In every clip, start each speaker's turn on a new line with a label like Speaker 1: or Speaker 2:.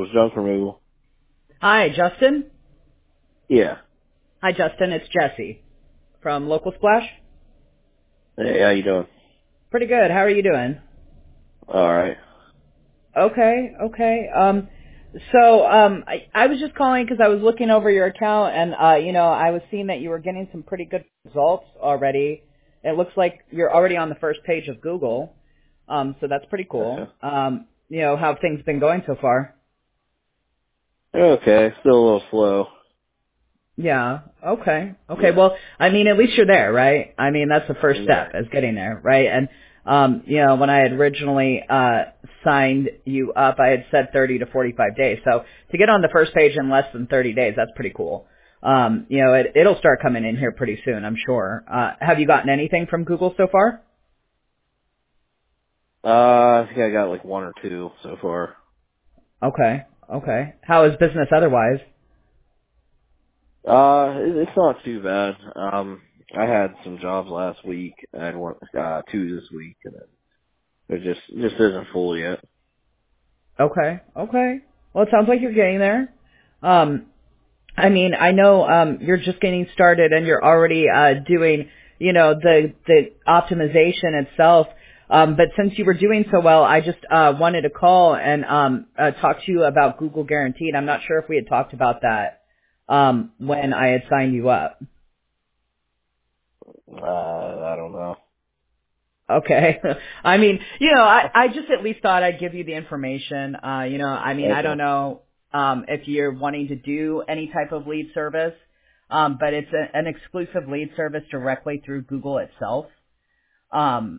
Speaker 1: was junk removal.
Speaker 2: Hi, Justin.
Speaker 1: Yeah.
Speaker 2: Hi, Justin. It's Jesse from Local Splash.
Speaker 1: Hey, how you doing?
Speaker 2: Pretty good. How are you doing?
Speaker 1: All right.
Speaker 2: Okay. I was just calling because I was looking over your account and, I was seeing that you were getting some pretty good results already. It looks like you're already on the first page of Google. So that's pretty cool.
Speaker 1: Okay.
Speaker 2: How have things been going so far?
Speaker 1: Okay. Still a little slow.
Speaker 2: Yeah. Okay.
Speaker 1: Yeah.
Speaker 2: Well, I mean, at least you're there, right? I mean, that's the first
Speaker 1: Yeah.
Speaker 2: step is getting there, right? And, when I had originally, signed you up, I had said 30 to 45 days. So to get on the first page in less than 30 days, that's pretty cool. It'll start coming in here pretty soon, I'm sure. Have you gotten anything from Google so far?
Speaker 1: I think I got like one or two so far.
Speaker 2: Okay. How is business otherwise?
Speaker 1: It's not too bad. I had some jobs last week. I had one, two this week, and then it just isn't full yet.
Speaker 2: Okay. Well, it sounds like you're getting there. I mean, I know you're just getting started and you're already doing, the optimization itself. But since you were doing so well, I just wanted to call and talk to you about Google Guaranteed. I'm not sure if we had talked about that when I had signed you up.
Speaker 1: I don't know.
Speaker 2: Okay. I mean, I just at least thought I'd give you the information. I don't
Speaker 1: Okay.
Speaker 2: know if you're wanting to do any type of lead service, but it's an exclusive lead service directly through Google itself. Um,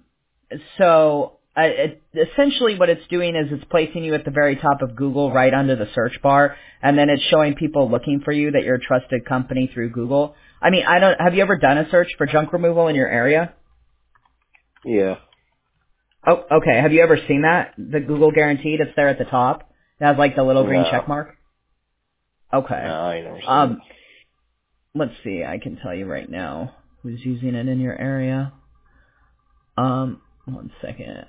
Speaker 2: essentially what it's doing is it's placing you at the very top of Google right under the search bar, and then it's showing people looking for you that you're a trusted company through Google. I mean, have you ever done a search for junk removal in your area?
Speaker 1: Yeah.
Speaker 2: Oh, okay. Have you ever seen that? The Google Guaranteed, it's there at the top. It has like the little green check
Speaker 1: No.
Speaker 2: mark.
Speaker 1: No,
Speaker 2: Okay.
Speaker 1: I ain't never seen it.
Speaker 2: Um, let's see. I can tell you right now who's using it in your area. One second.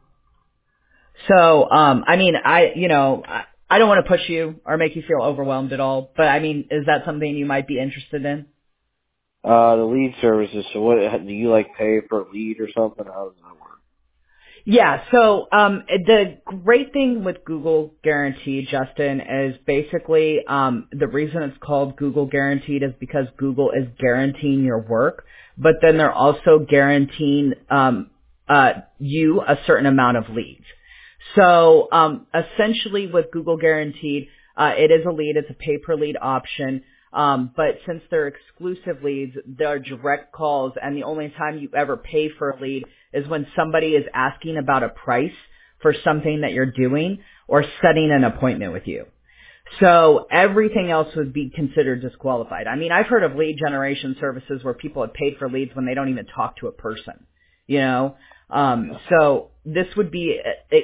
Speaker 2: So, I mean, I don't want to push you or make you feel overwhelmed at all, but I mean, is that something you might be interested in?
Speaker 1: The lead services. So what do you like pay for a lead or something? How does that work?
Speaker 2: Yeah, so the great thing with Google Guaranteed, Justin, is basically the reason it's called Google Guaranteed is because Google is guaranteeing your work, but then they're also guaranteeing you a certain amount of leads. So essentially with Google Guaranteed, it is a lead, it's a pay-per-lead option. But since they're exclusive leads, they're direct calls, and the only time you ever pay for a lead is when somebody is asking about a price for something that you're doing or setting an appointment with you. So everything else would be considered disqualified. I mean, I've heard of lead generation services where people have paid for leads when they don't even talk to a person, you know? So this would be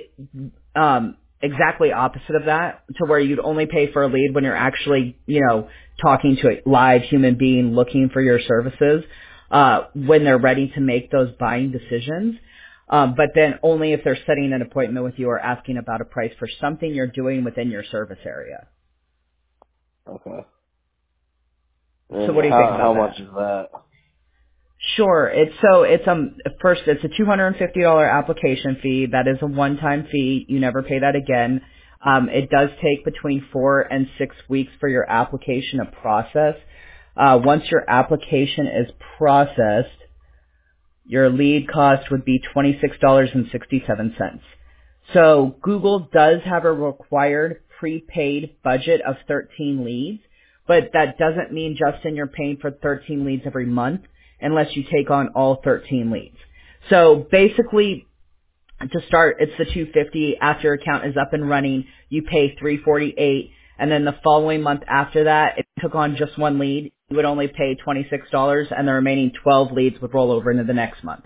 Speaker 2: exactly opposite of that, to where you'd only pay for a lead when you're actually, talking to a live human being looking for your services, when they're ready to make those buying decisions. But then only if they're setting an appointment with you or asking about a price for something you're doing within your service area.
Speaker 1: Okay.
Speaker 2: So
Speaker 1: And
Speaker 2: what do you think
Speaker 1: how
Speaker 2: about
Speaker 1: much
Speaker 2: that?
Speaker 1: is that?
Speaker 2: Sure. First it's a $250 application fee. That is a one-time fee. You never pay that again. It does take between 4 and 6 weeks for your application to process. Once your application is processed, your lead cost would be $26.67. So Google does have a required prepaid budget of 13 leads, but that doesn't mean, Justin, you're paying for 13 leads every month unless you take on all 13 leads. So basically, to start, it's the 250. After your account is up and running, you pay 348, and then the following month after that, if you took on just one lead, you would only pay $26, and the remaining 12 leads would roll over into the next month.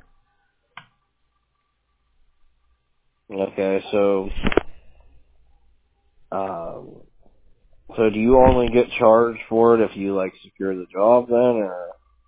Speaker 1: Okay, um, so do you only get charged for it if you like secure the job then, or?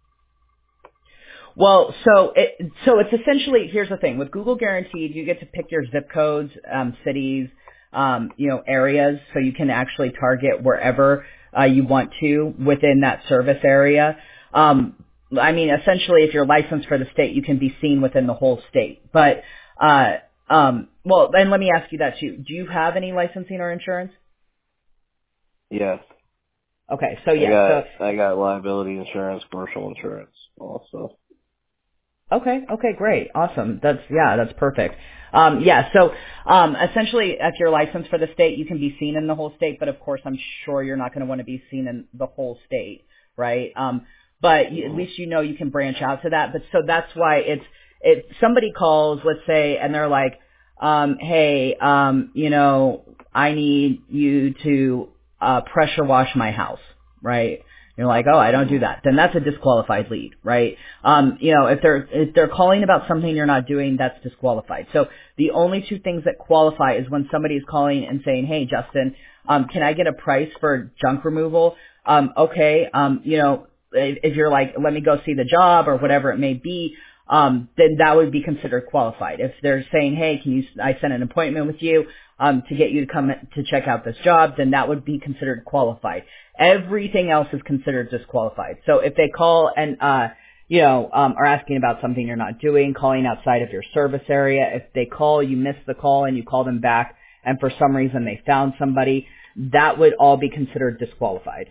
Speaker 2: Well, so it's essentially, here's the thing. With Google Guaranteed, you get to pick your zip codes, cities, areas, so you can actually target wherever you want to within that service area. Essentially, if you're licensed for the state, you can be seen within the whole state. But, well, then let me ask you that too. Do you have any licensing or insurance?
Speaker 1: Yes.
Speaker 2: Okay, so yeah.
Speaker 1: I got liability insurance, commercial insurance, also.
Speaker 2: Okay, great. Awesome. That's perfect. Essentially, if you're licensed for the state, you can be seen in the whole state, but of course, I'm sure you're not going to want to be seen in the whole state, right? But at least you can branch out to that. But so that's why if somebody calls, let's say, and they're like, hey, I need you to pressure wash my house, right? You're like, oh, I don't do that. Then that's a disqualified lead, right? If they're calling about something you're not doing, that's disqualified. So the only two things that qualify is when somebody is calling and saying, hey, Justin, can I get a price for junk removal? Okay. If you're like, let me go see the job or whatever it may be, then that would be considered qualified. If they're saying, hey, I set an appointment with you, to get you to come to check out this job, then that would be considered qualified. Everything else is considered disqualified. So if they call and, are asking about something you're not doing, calling outside of your service area, if they call, you miss the call and you call them back and for some reason they found somebody, that would all be considered disqualified.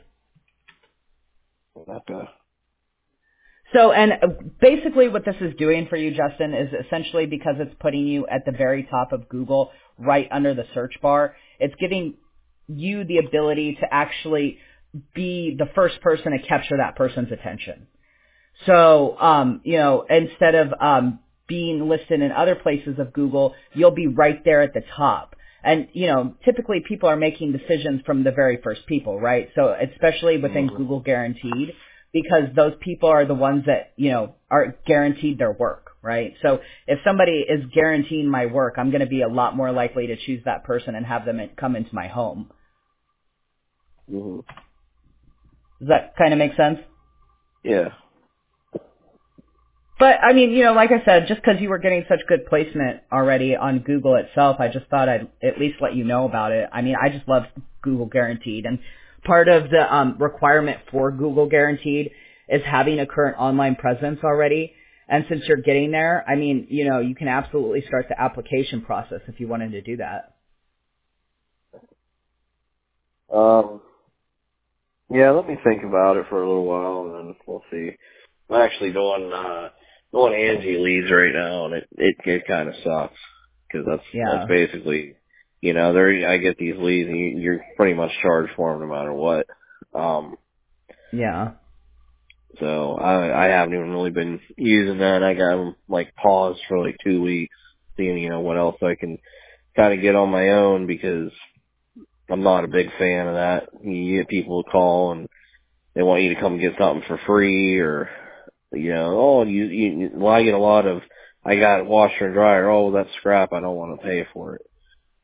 Speaker 1: Okay.
Speaker 2: So, and basically what this is doing for you, Justin, is essentially because it's putting you at the very top of Google, right under the search bar, it's giving you the ability to actually be the first person to capture that person's attention. So, instead of being listed in other places of Google, you'll be right there at the top. And, typically people are making decisions from the very first people, right? So especially within Google Guaranteed, because those people are the ones that, are guaranteed their work, right? So if somebody is guaranteeing my work, I'm going to be a lot more likely to choose that person and have them come into my home.
Speaker 1: Mm-hmm.
Speaker 2: Does that kind of make sense?
Speaker 1: Yeah.
Speaker 2: But, like I said, just because you were getting such good placement already on Google itself, I just thought I'd at least let you know about it. I just love Google Guaranteed. And part of the requirement for Google Guaranteed is having a current online presence already. And since you're getting there, you can absolutely start the application process if you wanted to do that.
Speaker 1: Yeah, let me think about it for a little while, and then we'll see. I'm actually doing Angie leads right now, and it kind of sucks because that's basically, I get these leads, and you're pretty much charged for them no matter what.
Speaker 2: Yeah.
Speaker 1: So I haven't even really been using that. I got them paused for 2 weeks, seeing what else I can kind of get on my own, because I'm not a big fan of that. You get people call and they want you to come get something for free, or I get a lot of, I got washer and dryer, that's scrap, I don't want to pay for it.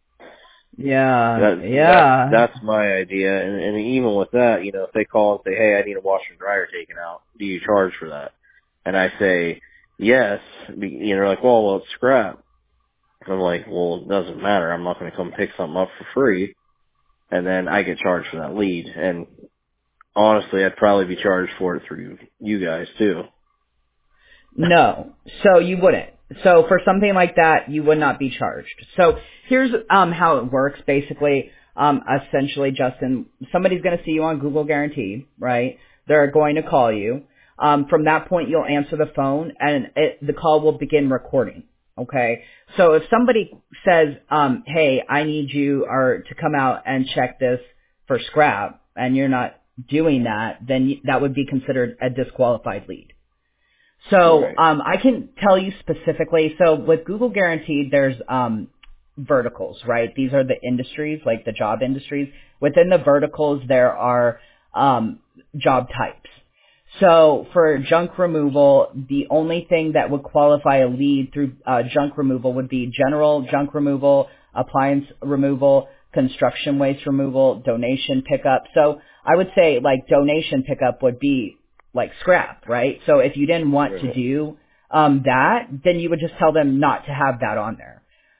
Speaker 2: Yeah.
Speaker 1: That's my idea. And even with that, if they call and say, hey, I need a washer and dryer taken out, do you charge for that? And I say, yes. They're like, well, it's scrap. I'm like, well, it doesn't matter. I'm not going to come pick something up for free. And then I get charged for that lead. And honestly, I'd probably be charged for it through you guys too.
Speaker 2: No. So you wouldn't. So for something like that, you would not be charged. So here's how it works basically. Essentially, Justin, somebody's going to see you on Google Guaranteed, right? They're going to call you. From that point, you'll answer the phone, and the call will begin recording. Okay? So if somebody says, hey, I need you to come out and check this for scrap, and you're not doing that, then that would be considered a disqualified lead. So,
Speaker 1: right.
Speaker 2: I can tell you specifically, so with Google Guaranteed, there's, verticals, right? These are the industries, like the job industries. Within the verticals, there are, job types. So for junk removal, the only thing that would qualify a lead through, junk removal would be general junk removal, appliance removal, construction waste removal, donation pickup. So I would say donation pickup would be scrap, right? So if you didn't want to do that, then you would just tell them not to have that on there.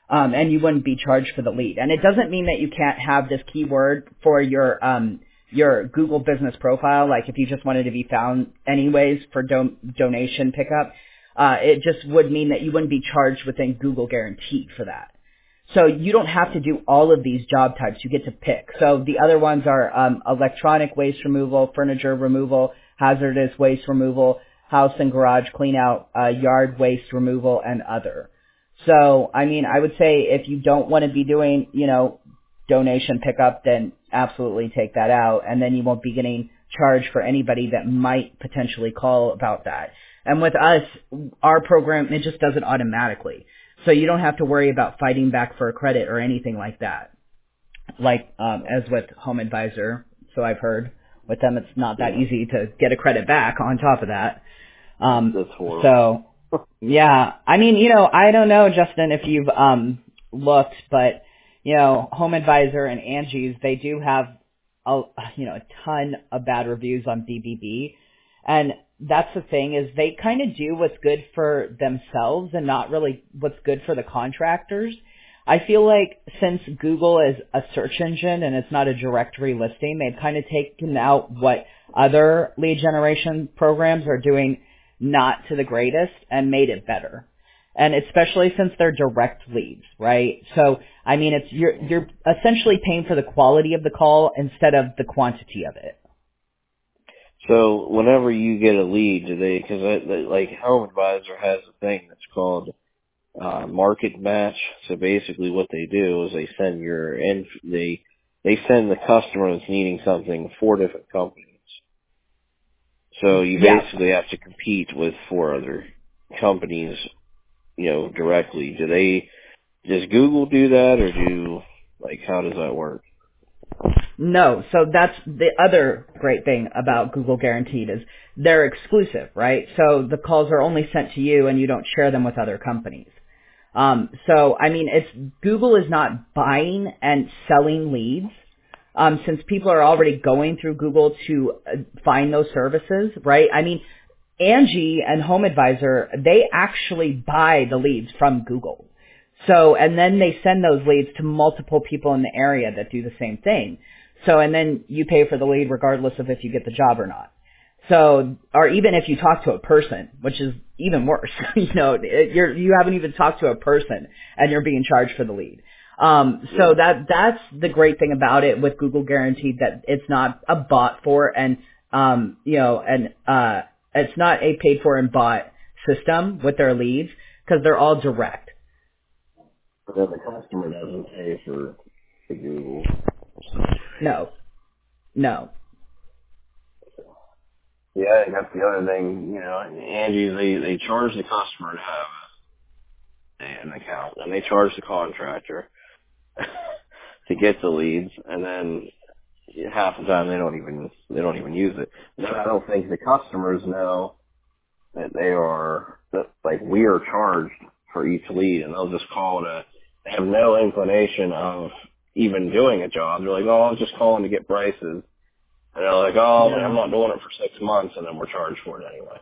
Speaker 2: and you wouldn't be charged for the lead. And it doesn't mean that you can't have this keyword for your Google business profile. Like if you just wanted to be found anyways for donation pickup, it just would mean that you wouldn't be charged within Google Guaranteed for that. So you don't have to do all of these job types. You get to pick. So the other ones are electronic waste removal, furniture removal, hazardous waste removal, house and garage clean out, yard waste removal, and other. So, I mean, I would say if you don't want to be doing, donation pickup, then absolutely take that out, and then you won't be getting charged for anybody that might potentially call about that. And with us, our program, it just does it automatically. So you don't have to worry about fighting back for a credit or anything like that. Like, as with Home Advisor, so I've heard, with them it's not that easy to get a credit back on top of that.
Speaker 1: That's horrible.
Speaker 2: So, yeah, I mean, I don't know, Justin, if you've, looked, but, Home Advisor and Angie's, they do have, a ton of bad reviews on BBB. And that's the thing is they kind of do what's good for themselves and not really what's good for the contractors. I feel like since Google is a search engine and it's not a directory listing, they've kind of taken out what other lead generation programs are doing not to the greatest and made it better. And especially since they're direct leads, right? So, I mean, you're essentially paying for the quality of the call instead of the quantity of it.
Speaker 1: So whenever you get a lead, because like Home Advisor has a thing that's called market match. So basically what they do is they send they send the customer that's needing something 4 different companies. So you basically have to compete with 4 other companies, directly. Does Google do that, or how does that work?
Speaker 2: No, so that's the other great thing about Google Guaranteed is they're exclusive, right? So the calls are only sent to you and you don't share them with other companies. So, I mean, Google is not buying and selling leads, since people are already going through Google to find those services, right? I mean, Angie and Home Advisor, they actually buy the leads from Google. So, and then they send those leads to multiple people in the area that do the same thing. So, and then you pay for the lead regardless of if you get the job or not. So, or even if you talk to a person, which is even worse, you haven't even talked to a person and you're being charged for the lead. So that's the great thing about it with Google Guaranteed, that it's not a bought for and, it's not a paid for and bought system with their leads because they're all direct.
Speaker 1: But then the customer doesn't pay for Google.
Speaker 2: No.
Speaker 1: Yeah, I think that's the other thing. Angie's, they charge the customer to have an account, and they charge the contractor to get the leads, and then half the time they don't even use it. Then I don't think the customers know that we are charged for each lead, and they'll just call they have no inclination of even doing a job. They're like, oh, I was just calling to get prices. And they're like, oh, I'm not doing it for 6 months, and then we're charged for it anyway.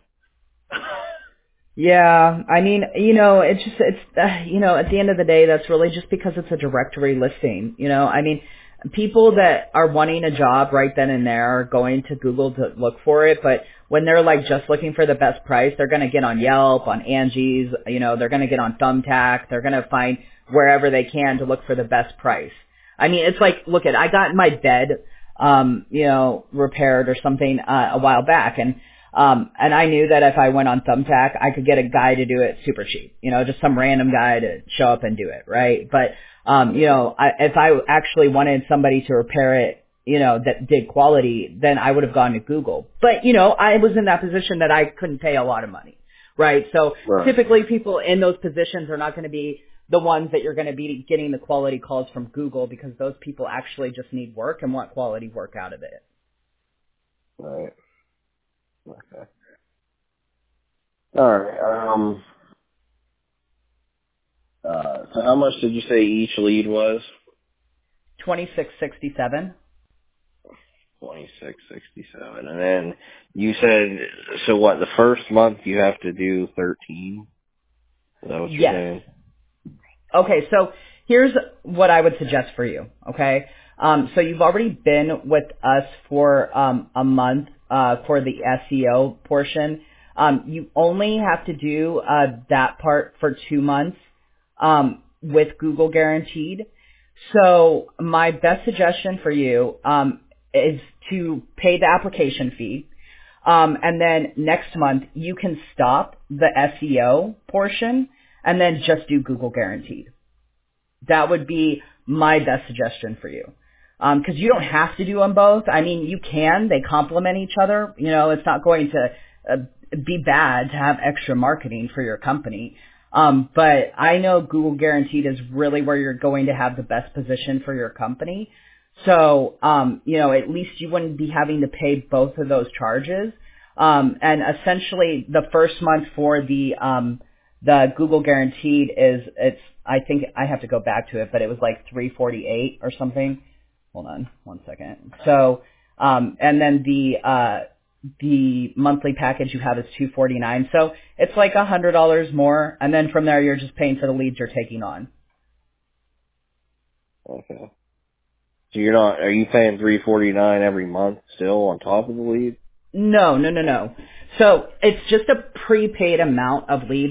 Speaker 2: Yeah, I mean, it's at the end of the day, that's really just because it's a directory listing. I mean, people that are wanting a job right then and there are going to Google to look for it, but when they're just looking for the best price, they're going to get on Yelp, on Angie's, they're going to get on Thumbtack, they're going to find wherever they can to look for the best price. I mean, it's like, I got my bed, repaired or something, a while back, and I knew that if I went on Thumbtack, I could get a guy to do it super cheap, just some random guy to show up and do it, right? But, if I actually wanted somebody to repair it, that did quality, then I would have gone to Google. But, I was in that position that I couldn't pay a lot of money, right? So typically people in those positions are not going to be the ones that you're going to be getting the quality calls from Google, because those people actually just need work and want quality work out of it.
Speaker 1: Right. Okay. All right. So how much did you say each lead was?
Speaker 2: $26.67.
Speaker 1: $26.67, and then you said, so what? The first month you have to do 13. Is that what you're saying?
Speaker 2: Okay, so here's what I would suggest for you, okay? So you've already been with us for a month for the SEO portion. You only have to do that part for 2 months with Google Guaranteed. So my best suggestion for you is to pay the application fee. And then next month you can stop the SEO portion and then just do Google Guaranteed. That would be my best suggestion for you. Because you don't have to do them both. I mean, you can. They complement each other. You know, it's not going to be bad to have extra marketing for your company. But I know Google Guaranteed is really where you're going to have the best position for your company. So, you know, at least you wouldn't be having to pay both of those charges. And essentially the first month for the Google Guaranteed I think I have to go back to it, but it was like $348 or something. Hold on one second. So, and then the monthly package you have is $249. So it's like $100 more. And then from there, you're just paying for the leads you're taking on.
Speaker 1: Okay. So are you paying $349 every month still on top of the lead?
Speaker 2: No. So it's just a prepaid amount of leads.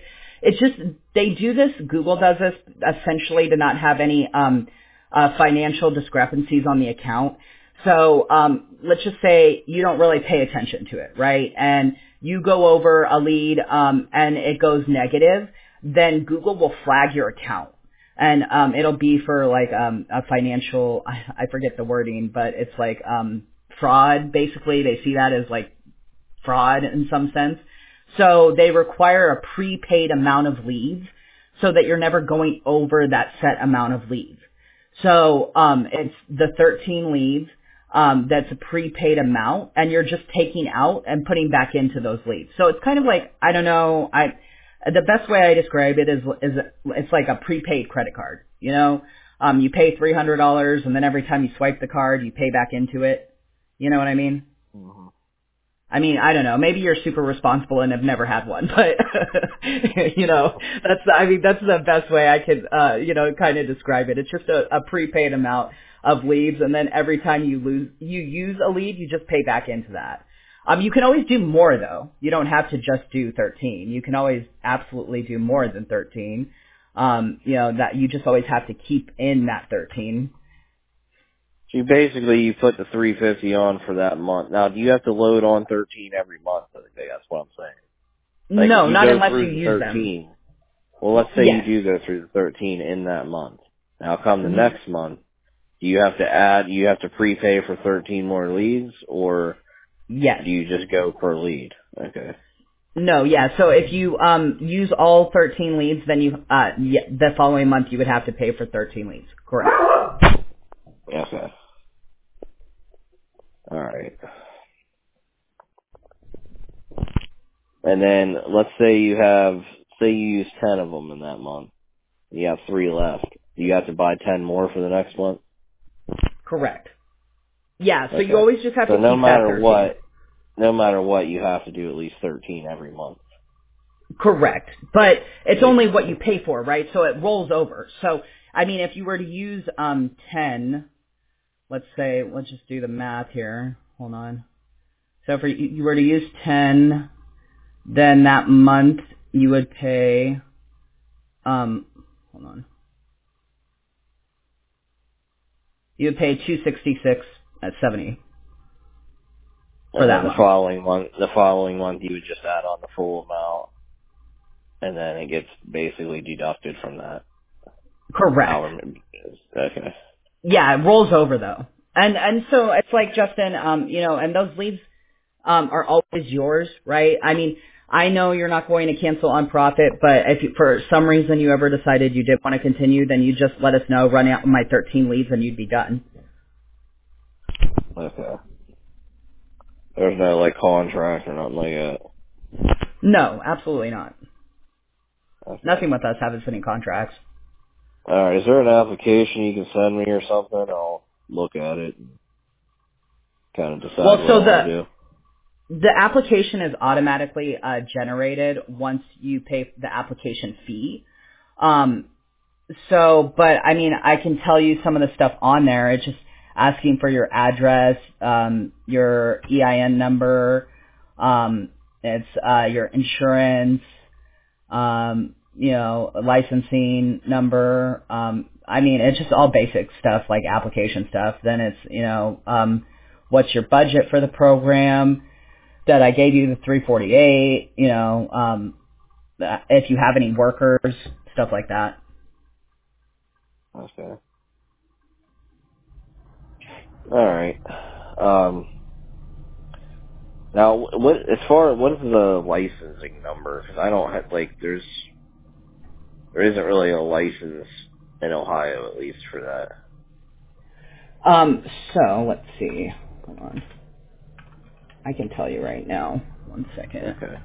Speaker 2: They do this, Google does this essentially to not have any, financial discrepancies on the account. So, let's just say you don't really pay attention to it, right? And you go over a lead, and it goes negative, then Google will flag your account. And, it'll be for like, a financial, I forget the wording, but it's like, fraud, basically. They see that as like fraud in some sense. So they require a prepaid amount of leads so that you're never going over that set amount of leads. So, it's the 13 leads, that's a prepaid amount and you're just taking out and putting back into those leads. So it's kind of like, I don't know, the best way I describe it is it's like a prepaid credit card, you know? You pay $300 and then every time you swipe the card, you pay back into it. You know what I mean?
Speaker 1: Mm-hmm.
Speaker 2: I mean, I don't know. Maybe you're super responsible and have never had one, but you know, that's the best way I could, you know, kind of describe it. It's just a prepaid amount of leads, and then every time you use a lead, you just pay back into that. You can always do more though. You don't have to just do 13. You can always absolutely do more than 13. You know, that you just always have to keep in that 13.
Speaker 1: So you put the $350 on for that month. Now, do you have to load on 13 every month? I think that's what I'm saying. Like,
Speaker 2: No, not unless you use 13, them.
Speaker 1: Well, let's say you do go through the 13 in that month. Now, come the next month, do you have to prepay for 13 more leads, or do you just go per lead? Okay.
Speaker 2: No, yeah. So if you use all 13 leads, then the following month you would have to pay for 13 leads. Correct.
Speaker 1: Okay. All right. And then let's say you use 10 of them in that month. You have 3 left. Do you have to buy 10 more for the next month?
Speaker 2: Correct. Yeah, so you always just have to keep
Speaker 1: no matter
Speaker 2: that 13.
Speaker 1: No matter what, you have to do at least 13 every month.
Speaker 2: Correct. But it's only what you pay for, right? So it rolls over. So, I mean, if you were to use 10, let's just do the math here. Hold on. So if you were to use 10, then that month you would pay, hold on. You would pay $266.70 for that month.
Speaker 1: The following month you would just add on the full amount, and then it gets basically deducted from that.
Speaker 2: Correct.
Speaker 1: Okay.
Speaker 2: Yeah, it rolls over though. And so it's like, Justin, you know, and those leads, are always yours, right? I mean, I know you're not going to cancel on profit, but if for some reason you ever decided you did want to continue, then you just let us know, run out my 13 leads, and you'd be done.
Speaker 1: Okay. There's no, like, contract or nothing like that?
Speaker 2: No, absolutely not.
Speaker 1: Okay.
Speaker 2: Nothing with us has any contracts.
Speaker 1: All right. Is there an application you can send me or something? I'll look at it and kind of decide what I want to do.
Speaker 2: The application is automatically generated once you pay the application fee. So, but I mean, I can tell you some of the stuff on there. It's just asking for your address, your EIN number, it's your insurance, licensing number. I mean, it's just all basic stuff like application stuff. Then it's, what's your budget for the program? That I gave you the 348, if you have any workers, stuff like that.
Speaker 1: Okay. All right. Now, what is the licensing number? Because I don't have there isn't really a license in Ohio, at least for that.
Speaker 2: So let's see. Hold on. I can tell you right now. 1 second.
Speaker 1: Okay.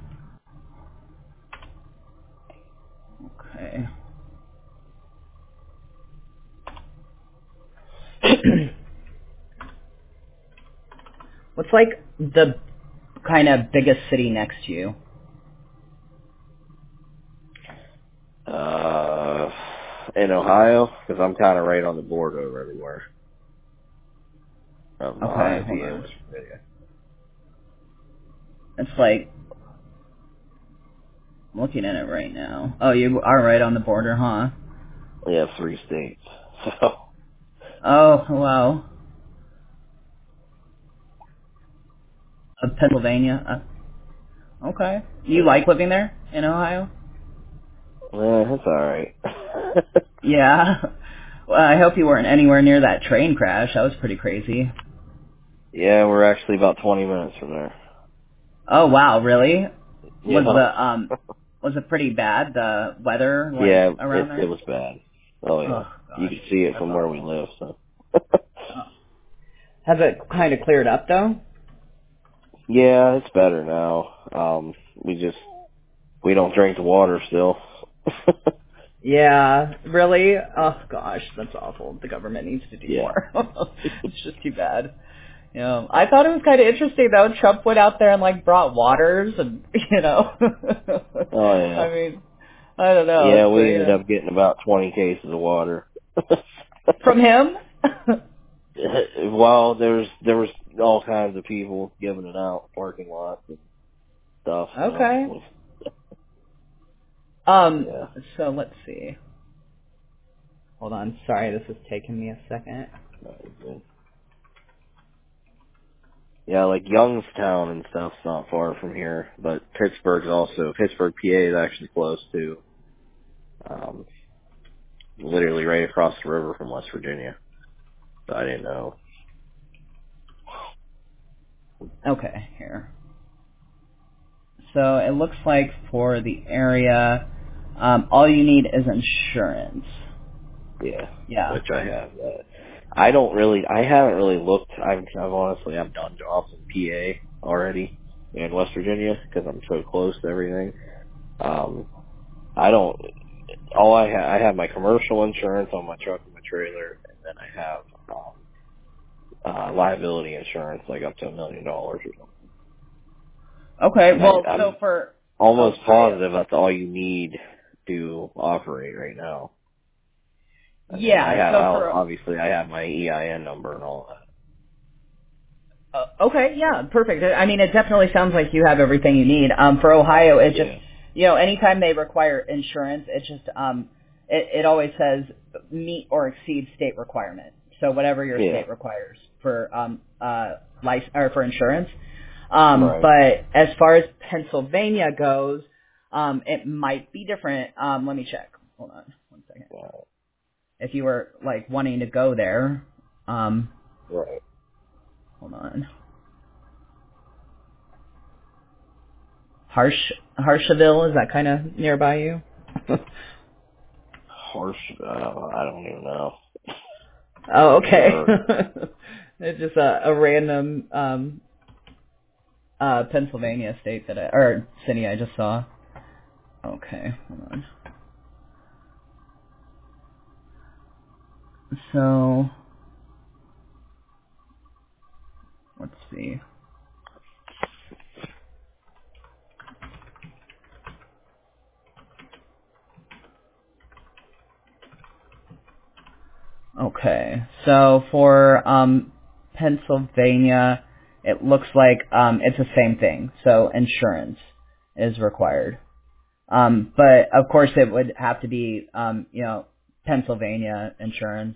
Speaker 2: Okay. What's like the kind of biggest city next to you?
Speaker 1: In Ohio, because I'm kind of right on the border of everywhere.
Speaker 2: Okay,
Speaker 1: Ohio,
Speaker 2: hold
Speaker 1: PA,
Speaker 2: on.
Speaker 1: West Virginia.
Speaker 2: It's like looking at it right now. Oh, you are right on the border, huh?
Speaker 1: We have 3 states. So,
Speaker 2: Oh, wow. Pennsylvania. Okay. You like living there in Ohio?
Speaker 1: it's all right.
Speaker 2: Yeah. Well, I hope you weren't anywhere near that train crash. That was pretty crazy.
Speaker 1: Yeah, we're actually about 20 minutes from there.
Speaker 2: Oh wow, really? Was
Speaker 1: Yeah.
Speaker 2: was it pretty bad, the weather like
Speaker 1: Yeah,
Speaker 2: around
Speaker 1: it
Speaker 2: there?
Speaker 1: was bad. Oh yeah,
Speaker 2: Oh
Speaker 1: you
Speaker 2: gosh,
Speaker 1: can see it
Speaker 2: that's
Speaker 1: from where we
Speaker 2: awful.
Speaker 1: live. So.
Speaker 2: Oh. Has it kind of cleared up though?
Speaker 1: Yeah, it's better now. We don't drink the water still.
Speaker 2: Yeah, really? Oh gosh, that's awful. The government needs to do
Speaker 1: Yeah.
Speaker 2: more. It's just too bad. Yeah, I thought it was kind of interesting though. Trump went out there and like brought waters, and
Speaker 1: Oh yeah.
Speaker 2: I mean, I don't know.
Speaker 1: Yeah,
Speaker 2: It's
Speaker 1: we ended up getting about 20 cases of water.
Speaker 2: from him.
Speaker 1: Well, there was all kinds of people giving it out, parking lots and stuff.
Speaker 2: Okay.
Speaker 1: So
Speaker 2: Um.
Speaker 1: yeah.
Speaker 2: So let's see. Hold on. Sorry, this is taking me a second.
Speaker 1: Yeah, like Youngstown and stuff's not far from here, but Pittsburgh, PA is actually close too. Literally right across the river from West Virginia. So I didn't know.
Speaker 2: Okay, here. So it looks like for the area, all you need is insurance.
Speaker 1: Yeah,
Speaker 2: Yeah.
Speaker 1: which I have. I haven't really looked. I've done jobs in PA already in West Virginia because I'm so close to everything. I don't. I have my commercial insurance on my truck and my trailer, and then I have liability insurance, like up to $1 million or something.
Speaker 2: Okay.
Speaker 1: And
Speaker 2: Well, so
Speaker 1: I'm
Speaker 2: for
Speaker 1: almost
Speaker 2: Ohio,
Speaker 1: positive that's all you need to operate right now. I mean,
Speaker 2: yeah. So for
Speaker 1: obviously I have my EIN number and all that.
Speaker 2: okay, yeah, perfect. I mean, it definitely sounds like you have everything you need. For Ohio, it just,
Speaker 1: Yeah.
Speaker 2: anytime they require insurance, it just, it always says meet or exceed state requirement. So whatever your
Speaker 1: Yeah.
Speaker 2: state requires for, or for insurance.
Speaker 1: Right.
Speaker 2: But as far as Pennsylvania goes, it might be different. Let me check. Hold on 1 second. If you were like wanting to go there,
Speaker 1: Right.
Speaker 2: hold on. Harshville, is that kind of nearby you?
Speaker 1: I don't even know.
Speaker 2: Oh,
Speaker 1: Never
Speaker 2: okay.
Speaker 1: heard of it.
Speaker 2: It's just a random Pennsylvania state or city I just saw. Okay, hold on. So let's see. Okay. So for Pennsylvania, it looks like it's the same thing. So insurance is required. But of course it would have to be Pennsylvania insurance,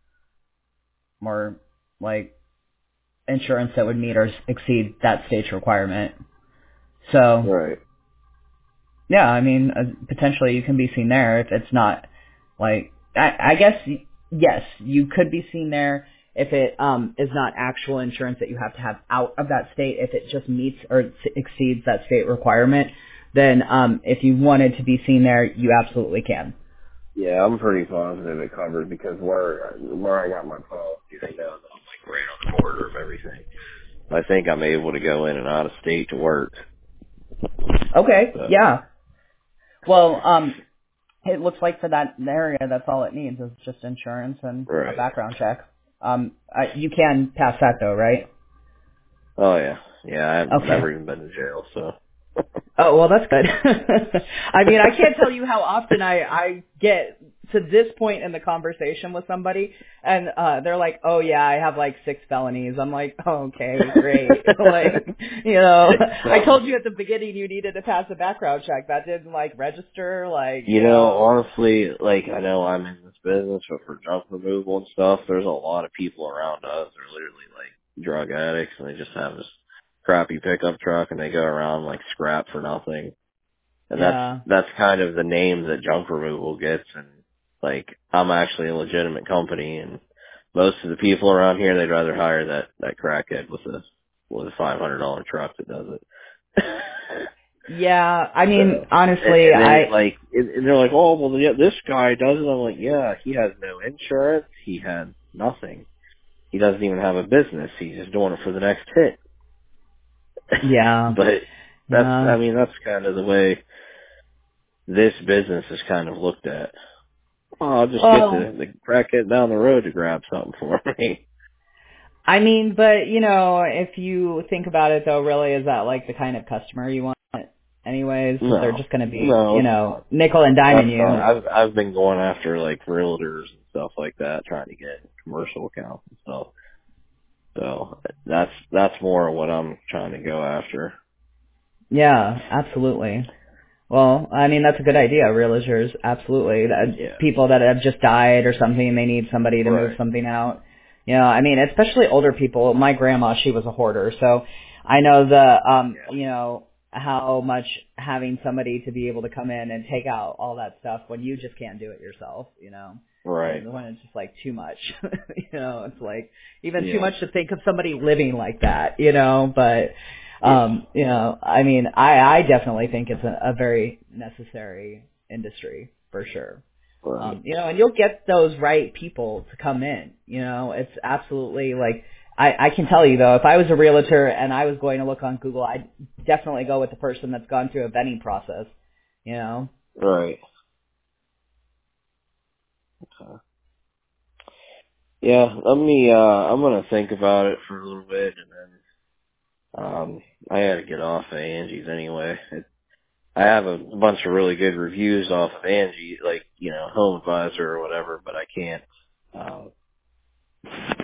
Speaker 2: more like insurance that would meet or exceed that state's requirement. So
Speaker 1: Right.
Speaker 2: yeah, I mean, potentially you can be seen there if it's not like I guess yes, you could be seen there if it is not actual insurance that you have to have out of that state. If it just meets or exceeds that state requirement, then if you wanted to be seen there, you absolutely can.
Speaker 1: Yeah, I'm pretty positive it covers because where I got my policy, they know that I'm like right on the border of everything. I think I'm able to go in and out of state to work.
Speaker 2: Okay,
Speaker 1: So,
Speaker 2: yeah. Well, it looks like for that area, that's all it needs is just insurance and a
Speaker 1: right.
Speaker 2: background check. You can pass that though, right?
Speaker 1: Oh yeah. Yeah, I've
Speaker 2: Okay.
Speaker 1: never even been to jail, so.
Speaker 2: Oh, well, that's good. I mean, I can't tell you how often I get to this point in the conversation with somebody, and they're like, oh, yeah, I have like 6 felonies. I'm like, oh, okay, great. Like, I told you at the beginning you needed to pass a background check. That didn't, like, register, like,
Speaker 1: Honestly, like, I know I'm in this business, but for junk removal and stuff, there's a lot of people around us that are literally, like, drug addicts, and they just have this crappy pickup truck, and they go around, like, scrap for nothing. And
Speaker 2: Yeah.
Speaker 1: that's kind of the name that junk removal gets, and, like, I'm actually a legitimate company, and most of the people around here, they'd rather hire that crackhead with a $500 truck that does it.
Speaker 2: Yeah, I mean,
Speaker 1: So,
Speaker 2: honestly,
Speaker 1: and then and they're like, oh, well, yeah, this guy does it. I'm like, yeah, he has no insurance. He had nothing. He doesn't even have a business. He's just doing it for the next hit.
Speaker 2: yeah,
Speaker 1: But
Speaker 2: yeah.
Speaker 1: that's kind of the way this business is kind of looked at. Oh, I'll just get
Speaker 2: Well,
Speaker 1: the crackhead down the road to grab something for me.
Speaker 2: I mean, but if you think about it though, really, is that like the kind of customer you want anyways? Because they're
Speaker 1: No,
Speaker 2: just going to be,
Speaker 1: no, it's not.
Speaker 2: nickel and diming
Speaker 1: That's not.
Speaker 2: you.
Speaker 1: I've been going after like realtors and stuff like that, trying to get commercial accounts and stuff. So that's more of what I'm trying to go after.
Speaker 2: Yeah, absolutely. Well, I mean, that's a good idea. Realtors, absolutely.
Speaker 1: Yeah.
Speaker 2: People that have just died or something and they need somebody to move
Speaker 1: Right.
Speaker 2: something out. I mean, especially older people. My grandma, she was a hoarder, so I know
Speaker 1: Yeah.
Speaker 2: how much having somebody to be able to come in and take out all that stuff when you just can't do it yourself.
Speaker 1: Right.
Speaker 2: And when it's just like too much, it's like even too
Speaker 1: Yeah.
Speaker 2: much to think of somebody living like that. But
Speaker 1: Yeah.
Speaker 2: I mean, I definitely think it's a very necessary industry for sure.
Speaker 1: Right.
Speaker 2: And you'll get those right people to come in. It's absolutely like, I can tell you though, if I was a realtor and I was going to look on Google, I'd definitely go with the person that's gone through a vetting process, you know?
Speaker 1: Right. Okay. Yeah. I'm gonna think about it for a little bit, and then I gotta get off of Angie's anyway. I have a bunch of really good reviews off of Angie, like Home Advisor or whatever, but I can't.